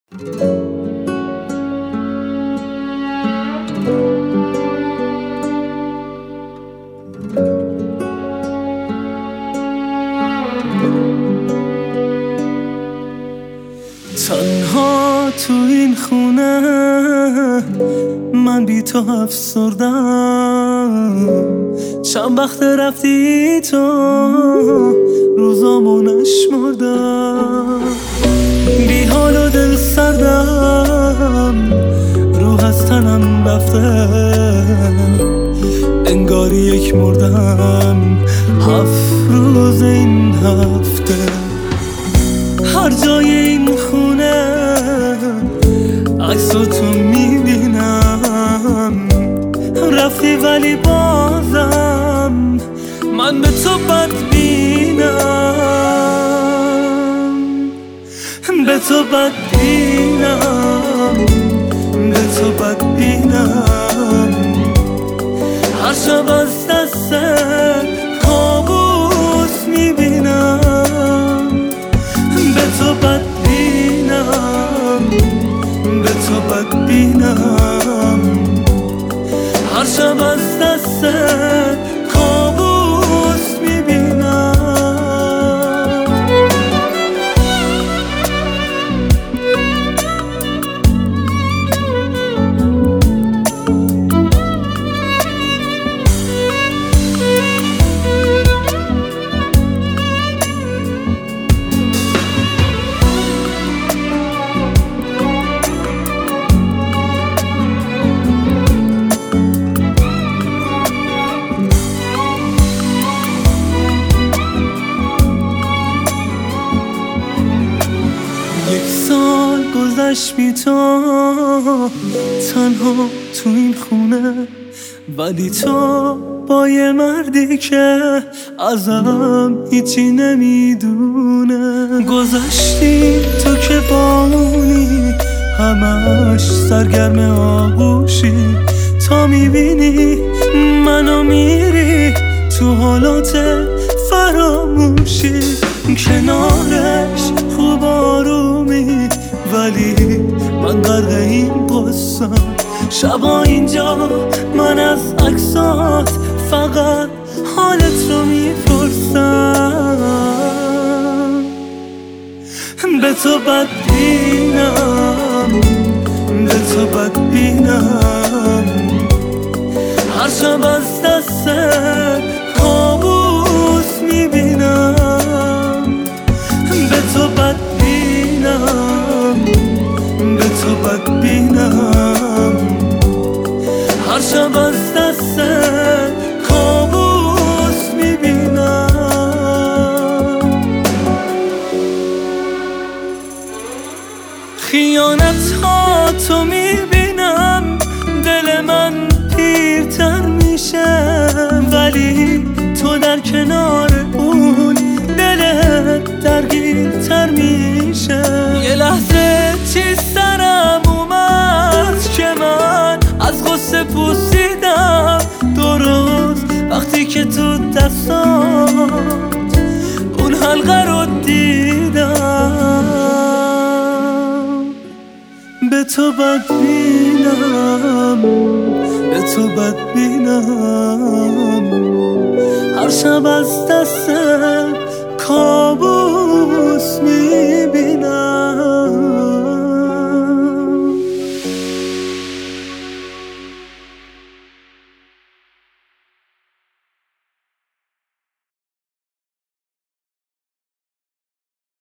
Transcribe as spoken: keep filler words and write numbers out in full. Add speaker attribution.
Speaker 1: تنها تو این خونه من بی تو افسردم، چند وقت رفتی تو روزامو نشمردم، بی حال و دل سردم، روح از تنم رفته، انگاری یک مردم هفت روز این هفته. هر جای این خونه عکس تو میبینم، رفتی ولی بازم من به تو بدبینم، به تو بدبینم، به تو بدبینم. هر شب از دست کابوس میبینم، به تو بدبینم، به تو بدبینم. هر شب از دست کابوس میبینم. یک سال گذشت بی تو تنها تو این خونه، ولی تو با یه مردی که ازم هیچی نمیدونه. گذشتی تو که بامونی همش سرگرم آغوشی، تا میبینی منو میری تو حالات فراموشی. کنارش خوب آرومی ولی من غرق این قصم، شبا اینجا من از عکسات فقط حالت رو میپرسم. به تو بدبینم، به تو بدبینم. هر شب از دست کابوس میبینم، به تو بدبینم، به تو بدبینم. هر شب از دست کابوس میبینم. خیانت ها تو میبینم، دل من پیرتر میشه، ولی تو در کنار اون دلت درگیرتر میشه. یه لحظه چی سرم اومد که من از غصه پوسیدم، درست وقتی که تو دستات اون حلقه رو دیدم. به تو بدبینم، به تو بدبینم. هر شب از دست کابوس می